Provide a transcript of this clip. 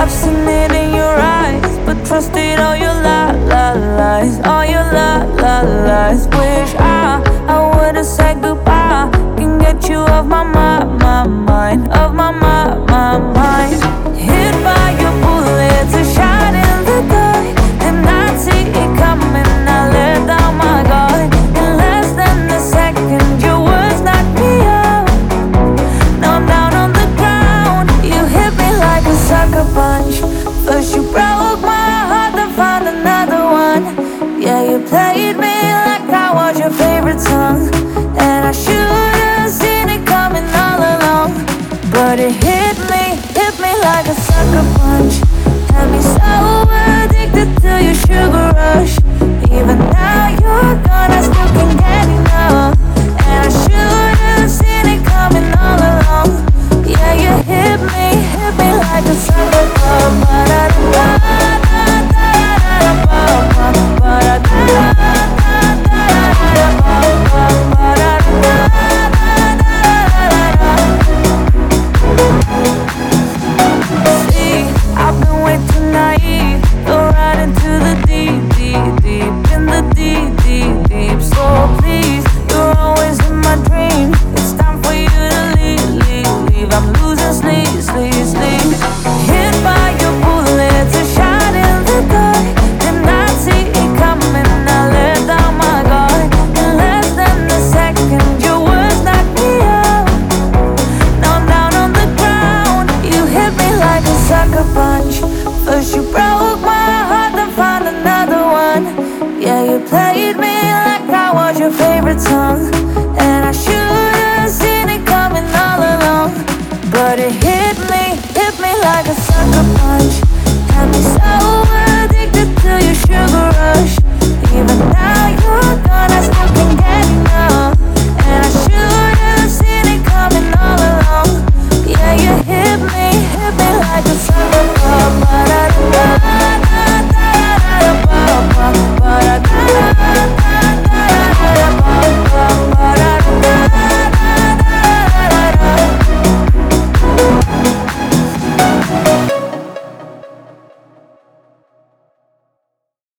seen it in your eyes, but trusted all your lies, all your lies. Wish I would've said goodbye. Can get you off my mind, off my mind. Hit by your bullets, a shot in the dark. Did not see it coming, I let down my guard. In less than a second, your words knocked me out. Now I'm down on the ground. You hit me like a sucker punch. First you broke my heart, then found another one. Yeah, you played me like I was your favorite song, and I should've seen it coming all along. But it hit me like a sucker punch. Had me so addicted to your sugar rush. Even now you're gone, I still can't get enough. And I should've seen it coming all along. Yeah, you hit me like a sucker punch. See, I've been way too naive. Go right into the deep, in the deep. So please, you're always in my dreams. It's time for you to leave. I'm losing sleep. Hit by your bullets, a shot in the dark. Did not see it coming, I let down my guard. In less than a second, your words knocked me out. Now I'm down on the ground. You hit me like a sucker punch. First you broke my heart, then found another one. Yeah, you played me like I was your favorite song, and I should've seen it coming all along. But it hit me like a sucker punch. Had me so